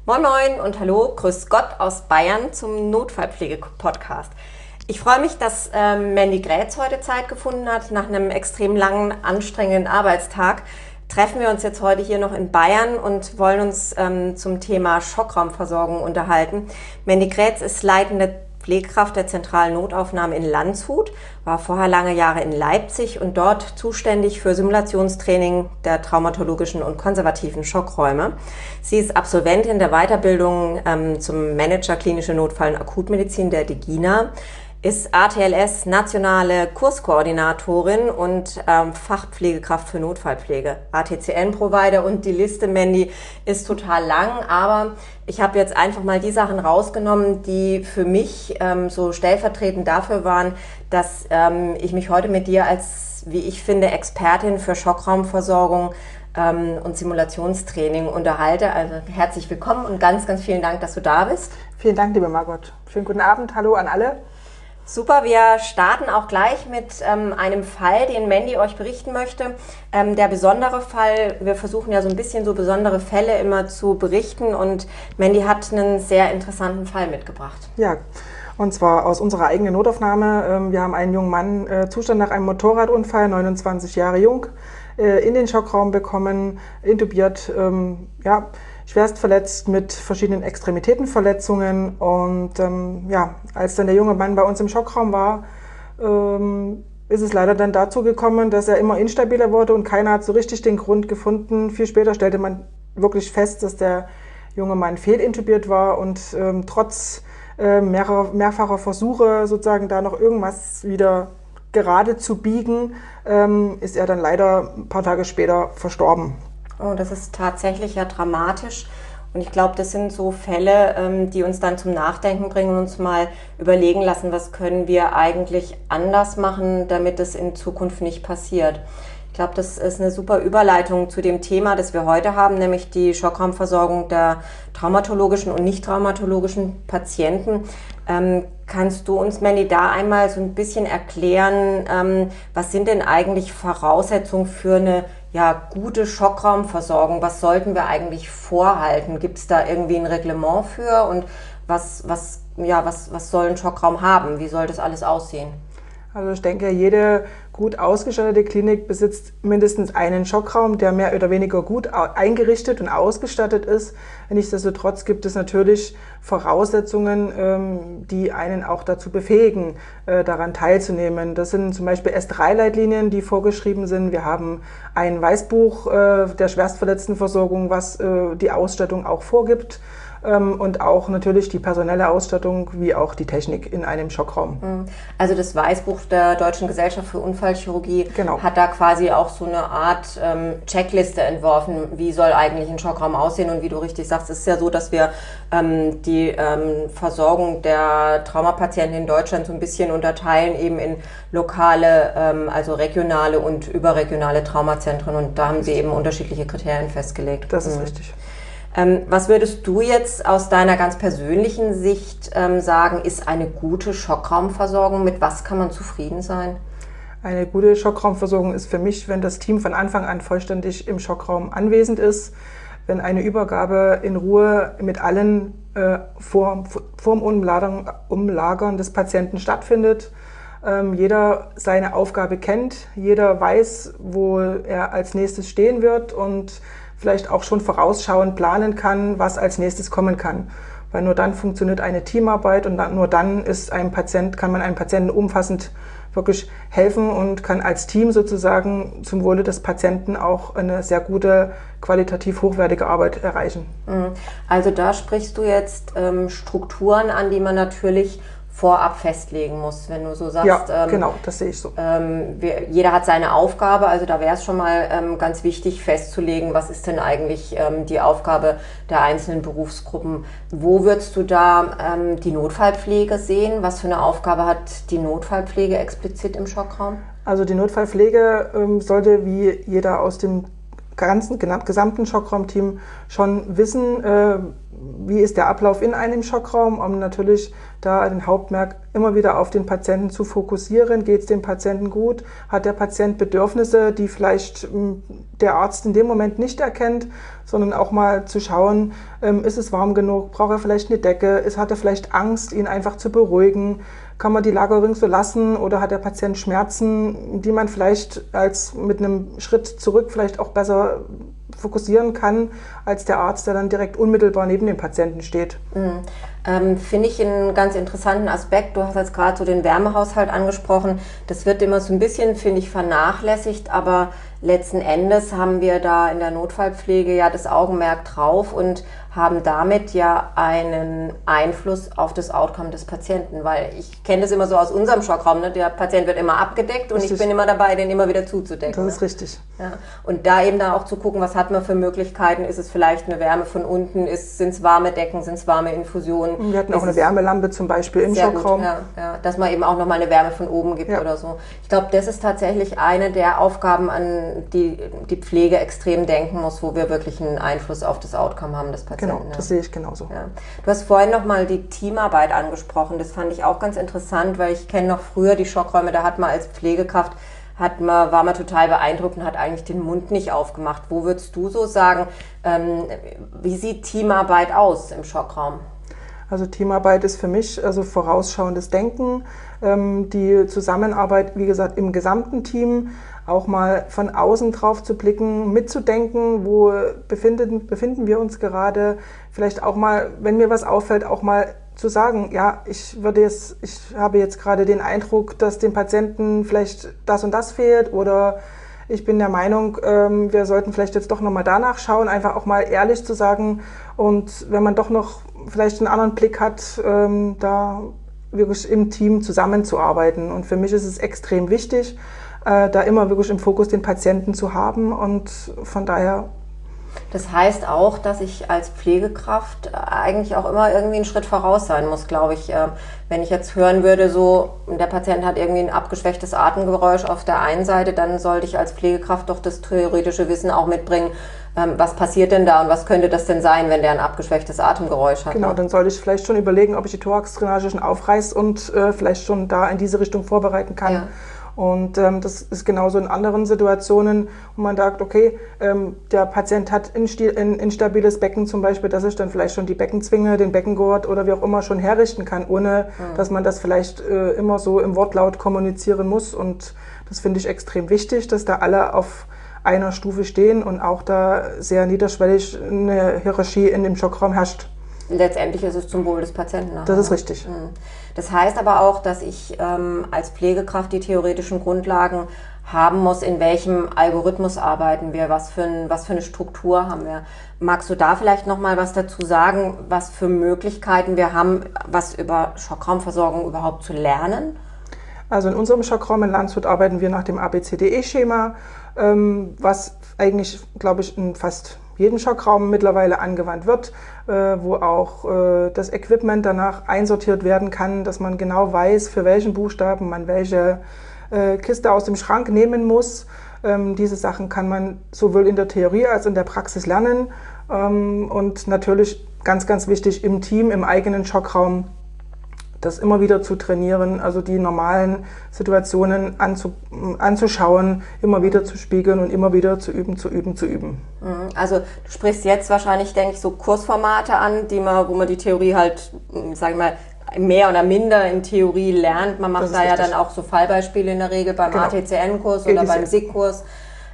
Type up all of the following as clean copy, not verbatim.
Moin Moin und hallo, grüß Gott aus Bayern zum Notfallpflege-Podcast. Ich freue mich, dass Mandy Grätz heute Zeit gefunden hat. Nach einem extrem langen, anstrengenden Arbeitstag treffen wir uns jetzt heute hier noch in Bayern und wollen uns zum Thema Schockraumversorgung unterhalten. Mandy Grätz ist leitende Pflegekraft der zentralen Notaufnahme in Landshut, war vorher lange Jahre in Leipzig und dort zuständig für Simulationstraining der traumatologischen und konservativen Schockräume. Sie ist Absolventin der Weiterbildung zum Manager klinische Notfall- und Akutmedizin der DGINA, ist ATLS nationale Kurskoordinatorin und Fachpflegekraft für Notfallpflege, ATCN-Provider, und die Liste, Mandy, ist total lang, aber ich habe jetzt einfach mal die Sachen rausgenommen, die für mich so stellvertretend dafür waren, dass ich mich heute mit dir als, wie ich finde, Expertin für Schockraumversorgung und Simulationstraining unterhalte. Also herzlich willkommen und ganz, ganz vielen Dank, dass du da bist. Vielen Dank, liebe Margot. Schönen guten Abend, hallo an alle. Super, wir starten auch gleich mit einem Fall, den Mandy euch berichten möchte. Der besondere Fall, wir versuchen ja so ein bisschen so besondere Fälle immer zu berichten, und Mandy hat einen sehr interessanten Fall mitgebracht. Ja, und zwar aus unserer eigenen Notaufnahme. Wir haben einen jungen Mann, Zustand nach einem Motorradunfall, 29 Jahre jung, in den Schockraum bekommen, intubiert, schwerst verletzt mit verschiedenen Extremitätenverletzungen. Und als dann der junge Mann bei uns im Schockraum war, ist es leider dann dazu gekommen, dass er immer instabiler wurde und keiner hat so richtig den Grund gefunden. Viel später stellte man wirklich fest, dass der junge Mann fehlintubiert war und trotz mehrfacher Versuche sozusagen da noch irgendwas wieder gerade zu biegen, ist er dann leider ein paar Tage später verstorben. Oh, das ist tatsächlich ja dramatisch. Und ich glaube, das sind so Fälle, die uns dann zum Nachdenken bringen und uns mal überlegen lassen, was können wir eigentlich anders machen, damit es in Zukunft nicht passiert. Ich glaube, das ist eine super Überleitung zu dem Thema, das wir heute haben, nämlich die Schockraumversorgung der traumatologischen und nicht traumatologischen Patienten. Kannst du uns, Mandy, da einmal so ein bisschen erklären, was sind denn eigentlich Voraussetzungen für eine gute Schockraumversorgung? Was sollten wir eigentlich vorhalten? Gibt es da irgendwie ein Reglement für? Und was soll ein Schockraum haben? Wie soll das alles aussehen? Also ich denke, jede gut ausgestattete Klinik besitzt mindestens einen Schockraum, der mehr oder weniger gut eingerichtet und ausgestattet ist. Nichtsdestotrotz gibt es natürlich Voraussetzungen, die einen auch dazu befähigen, daran teilzunehmen. Das sind zum Beispiel S3-Leitlinien, die vorgeschrieben sind. Wir haben ein Weißbuch der Schwerstverletztenversorgung, was die Ausstattung auch vorgibt. Und auch natürlich die personelle Ausstattung wie auch die Technik in einem Schockraum. Also das Weißbuch der Deutschen Gesellschaft für Unfallchirurgie hat da quasi auch so eine Art Checkliste entworfen, wie soll eigentlich ein Schockraum aussehen. Und wie du richtig sagst, ist es ja so, dass wir die Versorgung der Traumapatienten in Deutschland so ein bisschen unterteilen, eben in lokale, also regionale und überregionale Traumazentren. Und da haben sie eben unterschiedliche Kriterien festgelegt. Das ist richtig. Was würdest du jetzt aus deiner ganz persönlichen Sicht sagen, ist eine gute Schockraumversorgung? Mit was kann man zufrieden sein? Eine gute Schockraumversorgung ist für mich, wenn das Team von Anfang an vollständig im Schockraum anwesend ist, wenn eine Übergabe in Ruhe mit allen vorm Umlagern des Patienten stattfindet, jeder seine Aufgabe kennt, jeder weiß, wo er als nächstes stehen wird und vielleicht auch schon vorausschauend planen kann, was als nächstes kommen kann. Weil nur dann funktioniert eine Teamarbeit und nur dann kann man einem Patienten umfassend wirklich helfen und kann als Team sozusagen zum Wohle des Patienten auch eine sehr gute, qualitativ hochwertige Arbeit erreichen. Also da sprichst du jetzt Strukturen an, die man natürlich vorab festlegen muss, wenn du so sagst. Ja, genau, das sehe ich so. Jeder hat seine Aufgabe, also da wäre es schon mal ganz wichtig festzulegen, was ist denn eigentlich die Aufgabe der einzelnen Berufsgruppen. Wo würdest du da die Notfallpflege sehen? Was für eine Aufgabe hat die Notfallpflege explizit im Schockraum? Also die Notfallpflege sollte wie jeder aus dem gesamten Schockraumteam schon wissen, wie ist der Ablauf in einem Schockraum, um natürlich da den Hauptmerk immer wieder auf den Patienten zu fokussieren. Geht es dem Patienten gut? Hat der Patient Bedürfnisse, die vielleicht der Arzt in dem Moment nicht erkennt, sondern auch mal zu schauen, ist es warm genug? Braucht er vielleicht eine Decke? Hat er vielleicht Angst, ihn einfach zu beruhigen? Kann man die Lagerung so lassen oder hat der Patient Schmerzen, die man vielleicht mit einem Schritt zurück vielleicht auch besser fokussieren kann, als der Arzt, der dann direkt unmittelbar neben dem Patienten steht. Finde ich einen ganz interessanten Aspekt. Du hast jetzt gerade so den Wärmehaushalt angesprochen. Das wird immer so ein bisschen, finde ich, vernachlässigt, aber letzten Endes haben wir da in der Notfallpflege ja das Augenmerk drauf und haben damit ja einen Einfluss auf das Outcome des Patienten, weil ich kenne das immer so aus unserem Schockraum, ne? Der Patient wird immer abgedeckt und ich bin immer dabei, den immer wieder zuzudecken. Das ist richtig. Ja. Und da eben dann auch zu gucken, was hat man für Möglichkeiten, ist es vielleicht eine Wärme von unten, sind es warme Decken, sind es warme Infusionen. Wir hatten auch eine Wärmelampe zum Beispiel im Schockraum. Gut, ja, dass man eben auch nochmal eine Wärme von oben gibt oder so. Ich glaube, das ist tatsächlich eine der Aufgaben, an die die Pflege extrem denken muss, wo wir wirklich einen Einfluss auf das Outcome haben des Patienten. Genau, das sehe ich genauso. Ja. Du hast vorhin nochmal die Teamarbeit angesprochen. Das fand ich auch ganz interessant, weil ich kenne noch früher die Schockräume, da hat man als Pflegekraft war man total beeindruckt und hat eigentlich den Mund nicht aufgemacht. Wo würdest du so sagen, wie sieht Teamarbeit aus im Schockraum? Also Teamarbeit ist für mich vorausschauendes Denken, die Zusammenarbeit, wie gesagt, im gesamten Team, auch mal von außen drauf zu blicken, mitzudenken, wo befinden wir uns gerade, vielleicht auch mal, wenn mir was auffällt, auch mal zu sagen, ja, ich habe jetzt gerade den Eindruck, dass dem Patienten vielleicht das und das fehlt oder ich bin der Meinung, wir sollten vielleicht jetzt doch nochmal danach schauen, einfach auch mal ehrlich zu sagen und wenn man doch noch vielleicht einen anderen Blick hat, da wirklich im Team zusammenzuarbeiten. Und für mich ist es extrem wichtig, da immer wirklich im Fokus den Patienten zu haben und von daher. Das heißt auch, dass ich als Pflegekraft eigentlich auch immer irgendwie einen Schritt voraus sein muss, glaube ich. Wenn ich jetzt hören würde, so der Patient hat irgendwie ein abgeschwächtes Atemgeräusch auf der einen Seite, dann sollte ich als Pflegekraft doch das theoretische Wissen auch mitbringen, was passiert denn da und was könnte das denn sein, wenn der ein abgeschwächtes Atemgeräusch hat. Genau, dann sollte ich vielleicht schon überlegen, ob ich die Thoraxdrainage schon aufreiße und vielleicht schon da in diese Richtung vorbereiten kann. Ja. Und das ist genauso in anderen Situationen, wo man sagt, okay, der Patient hat ein instabiles Becken zum Beispiel, dass ich dann vielleicht schon die Beckenzwinge, den Beckengurt oder wie auch immer schon herrichten kann, ohne dass man das vielleicht immer so im Wortlaut kommunizieren muss. Und das finde ich extrem wichtig, dass da alle auf einer Stufe stehen und auch da sehr niederschwellig eine Hierarchie in dem Schockraum herrscht. Letztendlich ist es zum Wohl des Patienten. Das ist richtig. Das heißt aber auch, dass ich als Pflegekraft die theoretischen Grundlagen haben muss, in welchem Algorithmus arbeiten wir, was für eine Struktur haben wir. Magst du da vielleicht noch mal was dazu sagen, was für Möglichkeiten wir haben, was über Schockraumversorgung überhaupt zu lernen? Also in unserem Schockraum in Landshut arbeiten wir nach dem ABCDE-Schema, was eigentlich, glaube ich, in fast jedem Schockraum mittlerweile angewandt wird, wo auch das Equipment danach einsortiert werden kann, dass man genau weiß, für welchen Buchstaben man welche Kiste aus dem Schrank nehmen muss. Diese Sachen kann man sowohl in der Theorie als auch in der Praxis lernen und natürlich ganz, ganz wichtig im Team, im eigenen Schockraum, das immer wieder zu trainieren, also die normalen Situationen anzuschauen, immer wieder zu spiegeln und immer wieder zu üben. Also du sprichst jetzt wahrscheinlich, denke ich, so Kursformate an, wo man die Theorie halt, sage ich mal, mehr oder minder in Theorie lernt. Man macht da ja dann auch so Fallbeispiele in der Regel beim ATCN-Kurs oder beim SIG-Kurs.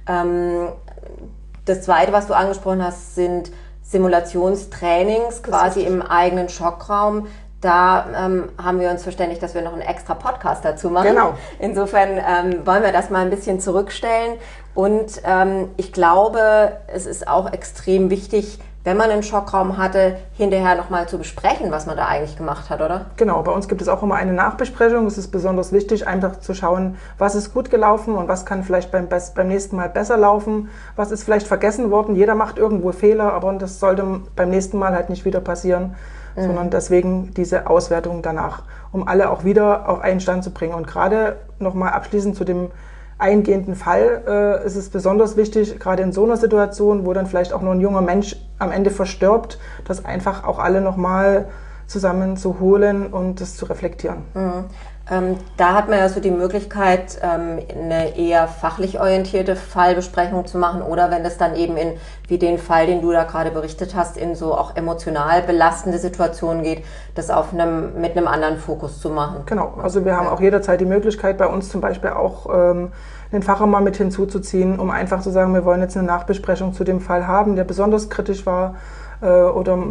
Das Zweite, was du angesprochen hast, sind Simulationstrainings quasi im eigenen Schockraum. Da haben wir uns verständigt, dass wir noch einen extra Podcast dazu machen. Genau. Insofern wollen wir das mal ein bisschen zurückstellen. Und ich glaube, es ist auch extrem wichtig, wenn man einen Schockraum hatte, hinterher nochmal zu besprechen, was man da eigentlich gemacht hat, oder? Genau, bei uns gibt es auch immer eine Nachbesprechung. Es ist besonders wichtig, einfach zu schauen, was ist gut gelaufen und was kann vielleicht beim nächsten Mal besser laufen. Was ist vielleicht vergessen worden. Jeder macht irgendwo Fehler, aber das sollte beim nächsten Mal halt nicht wieder passieren. Sondern deswegen diese Auswertung danach, um alle auch wieder auf einen Stand zu bringen. Und gerade nochmal abschließend zu dem eingehenden Fall ist es besonders wichtig, gerade in so einer Situation, wo dann vielleicht auch nur ein junger Mensch am Ende verstirbt, das einfach auch alle nochmal zusammen zu holen und das zu reflektieren. Mhm. Da hat man ja so die Möglichkeit, eine eher fachlich orientierte Fallbesprechung zu machen oder wenn es dann eben wie den Fall, den du da gerade berichtet hast, in so auch emotional belastende Situationen geht, das mit einem anderen Fokus zu machen. Genau, also wir haben auch jederzeit die Möglichkeit, bei uns zum Beispiel auch den Facharzt mal mit hinzuzuziehen, um einfach zu sagen, wir wollen jetzt eine Nachbesprechung zu dem Fall haben, der besonders kritisch war oder...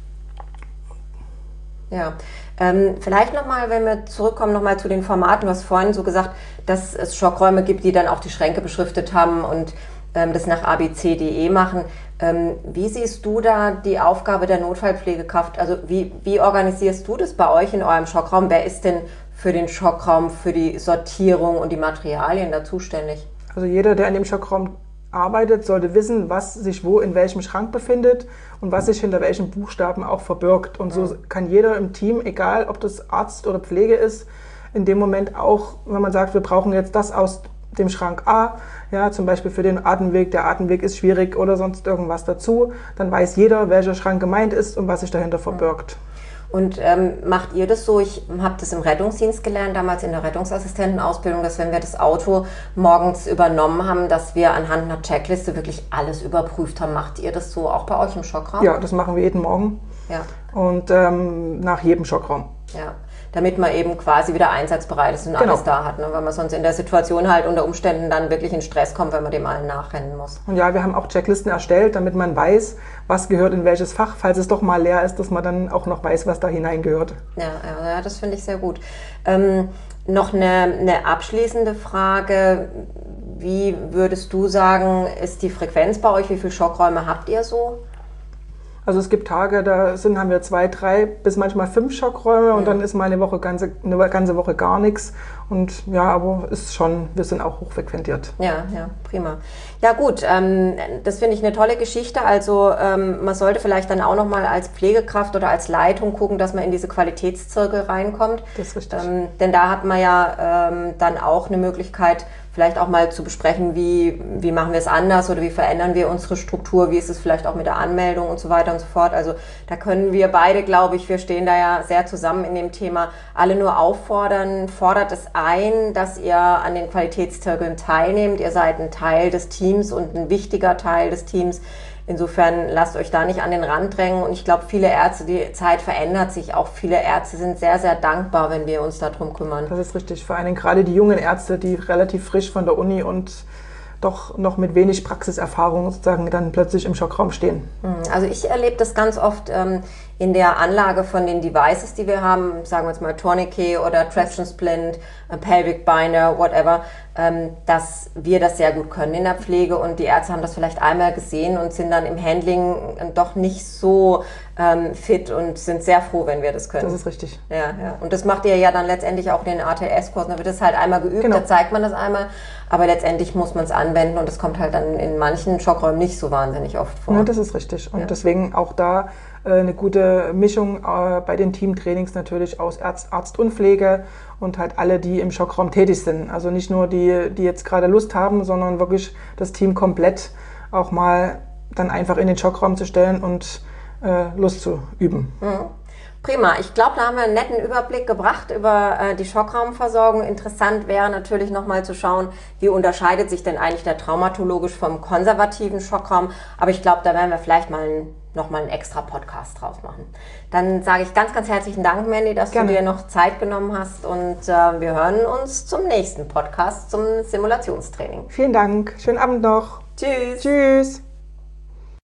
Ja, vielleicht nochmal, wenn wir zurückkommen, nochmal zu den Formaten. Du hast vorhin so gesagt, dass es Schockräume gibt, die dann auch die Schränke beschriftet haben und das nach abc.de machen. Wie siehst du da die Aufgabe der Notfallpflegekraft? Also wie organisierst du das bei euch in eurem Schockraum? Wer ist denn für den Schockraum, für die Sortierung und die Materialien da zuständig? Also jeder, der in dem Schockraum arbeitet, sollte wissen, was sich wo in welchem Schrank befindet und was sich hinter welchen Buchstaben auch verbirgt. Und so kann jeder im Team, egal ob das Arzt oder Pflege ist, in dem Moment auch, wenn man sagt, wir brauchen jetzt das aus dem Schrank A, ja, zum Beispiel für den Atemweg, der Atemweg ist schwierig oder sonst irgendwas dazu, dann weiß jeder, welcher Schrank gemeint ist und was sich dahinter verbirgt. Und macht ihr das so? Ich habe das im Rettungsdienst gelernt, damals in der Rettungsassistentenausbildung, dass wenn wir das Auto morgens übernommen haben, dass wir anhand einer Checkliste wirklich alles überprüft haben. Macht ihr das so auch bei euch im Schockraum? Ja, das machen wir jeden Morgen. Ja. Und nach jedem Schockraum. Ja, damit man eben quasi wieder einsatzbereit ist und alles da hat, ne? Weil man sonst in der Situation halt unter Umständen dann wirklich in Stress kommt, wenn man dem allen nachrennen muss. Und ja, wir haben auch Checklisten erstellt, damit man weiß, was gehört in welches Fach, falls es doch mal leer ist, dass man dann auch noch weiß, was da hineingehört. Ja, das finde ich sehr gut. Noch eine abschließende Frage. Wie würdest du sagen, ist die Frequenz bei euch? Wie viele Schockräume habt ihr so? Also es gibt Tage, haben wir 2, 3 bis manchmal 5 Schockräume und dann ist mal eine ganze Woche gar nichts. Und ja, aber wir sind auch hochfrequentiert. Ja, prima. Ja gut, das finde ich eine tolle Geschichte. Also man sollte vielleicht dann auch nochmal als Pflegekraft oder als Leitung gucken, dass man in diese Qualitätszirkel reinkommt. Das ist richtig. Denn da hat man ja dann auch eine Möglichkeit, vielleicht auch mal zu besprechen, wie machen wir es anders oder wie verändern wir unsere Struktur, wie ist es vielleicht auch mit der Anmeldung und so weiter und so fort. Also da können wir beide, glaube ich, wir stehen da ja sehr zusammen in dem Thema, alle nur auffordern, fordert es ein, dass ihr an den Qualitätszirkeln teilnehmt. Ihr seid ein Teil des Teams und ein wichtiger Teil des Teams. Insofern lasst euch da nicht an den Rand drängen. Und ich glaube, viele Ärzte, die Zeit verändert sich auch. Viele Ärzte sind sehr, sehr dankbar, wenn wir uns darum kümmern. Das ist richtig. Vor allen Dingen gerade die jungen Ärzte, die relativ frisch von der Uni und doch noch mit wenig Praxiserfahrung sozusagen dann plötzlich im Schockraum stehen. Also ich erlebe das ganz oft in der Anlage von den Devices, die wir haben, sagen wir jetzt mal Tourniquet oder Traction Splint, Pelvic Binder, whatever, dass wir das sehr gut können in der Pflege und die Ärzte haben das vielleicht einmal gesehen und sind dann im Handling doch nicht so fit und sind sehr froh, wenn wir das können. Das ist richtig. Ja. Und das macht ihr ja dann letztendlich auch in den ATS-Kursen. Da wird es halt einmal geübt, Da zeigt man das einmal, aber letztendlich muss man es anwenden und das kommt halt dann in manchen Schockräumen nicht so wahnsinnig oft vor. Ja, das ist richtig. Und deswegen auch da eine gute Mischung bei den Teamtrainings natürlich aus Arzt und Pflege und halt alle, die im Schockraum tätig sind. Also nicht nur die jetzt gerade Lust haben, sondern wirklich das Team komplett auch mal dann einfach in den Schockraum zu stellen und Lust zu üben. Prima. Ich glaube, da haben wir einen netten Überblick gebracht über die Schockraumversorgung. Interessant wäre natürlich nochmal zu schauen, wie unterscheidet sich denn eigentlich der traumatologisch vom konservativen Schockraum. Aber ich glaube, da werden wir vielleicht nochmal einen extra Podcast draus machen. Dann sage ich ganz, ganz herzlichen Dank, Mandy, dass du dir noch Zeit genommen hast und wir hören uns zum nächsten Podcast, zum Simulationstraining. Vielen Dank. Schönen Abend noch. Tschüss. Tschüss.